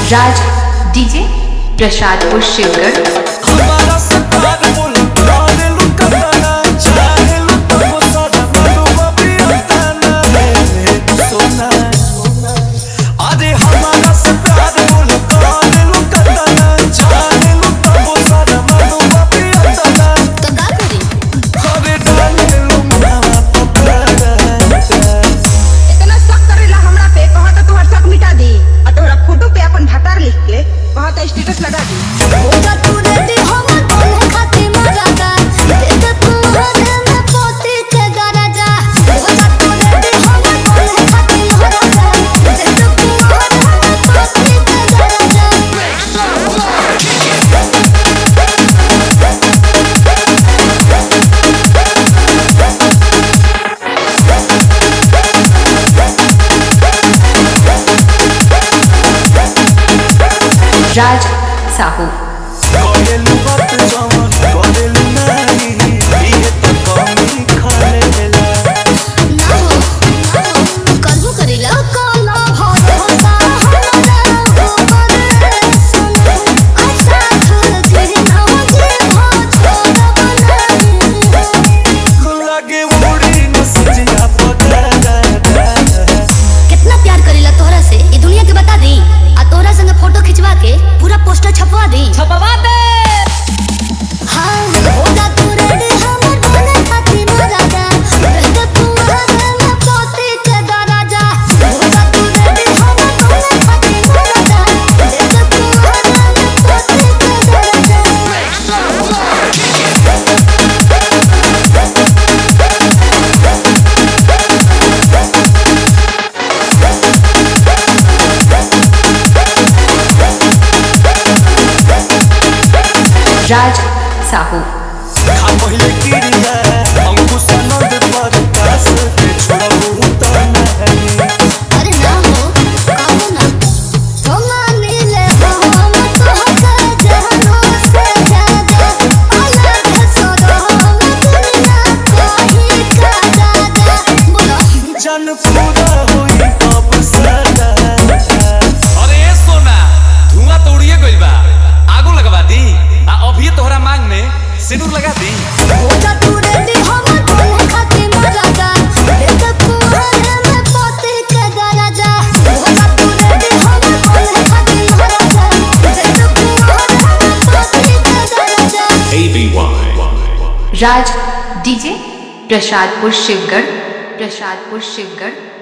राज DJ Prasadpur Shivgarh. हमारा सरकार बोला मारे लुकाना चाहे लुकाओ सारा मालूम भी आता है सोना। अरे हमारा सरकार बोला मारे लुकाना चाहे लुकाओ सारा मालूम भी आता है। तो का करी अरे डाले लुमावा पता इतना शक करेला हमरा पे कहा तो तोहर शक मिटा दी और तोहरा फोटो पे अपन भतार लिख के कहा तो स्टेटस लगा दी। होगा तू रेडी हमर बोले खाती मरादा देख तू हरे में पोती के दरजा। होगा तू रेडी हमर बोले खाती मरादा देख तू हरे में पोती के दरजा। राज साहू करेलू बात जवान करेलू नहीं ये तो कमी खालेला। ना हो करबो करेला काला भरोसा हमरा ऊपर सुनो अच्छा खुद के नाम जे हो छोड़ा बना। लागे उड़ी नसिया पता कितना प्यार करेला तोहरा से ये दुनिया के बता दी आ तोहरा संग फोटो खिंचवा के पूरा पोस्टर छपवा दी। छपवा दे। हाँ होगा तू रेडी हमर बोले खाती मरादा देख तू हरे में पोती के दरजा। होगा तू रेडी हमर बोले खाती मरादा देख तू हरे में पोती के दरजा। राज साहू खा पहले गिरिया अंकुश नंद पर पास के छोड़ू तो नहीं। अरे ना हो काहो ना सोना नीले हम तो हक जहनो से ज्यादा अलग सरो हम दुनिया कोई का ज्यादा। बोलो जन पूरा हुई कब सदा। अरे ए सोना धुआं तो उड़िए गइल बा आगो लगवा दी आ अभी तोहरा मांग में सिंदूर लगा दी। होगा तू रेडी हमर बोले खाती मरादा देख तू हरे में पोती के दरजा। होगा तू रेडी हमर बोले खाती मरादा देख तू हरे में पोती के दरजा। राज डीजे प्रसादपुर शिवगढ़।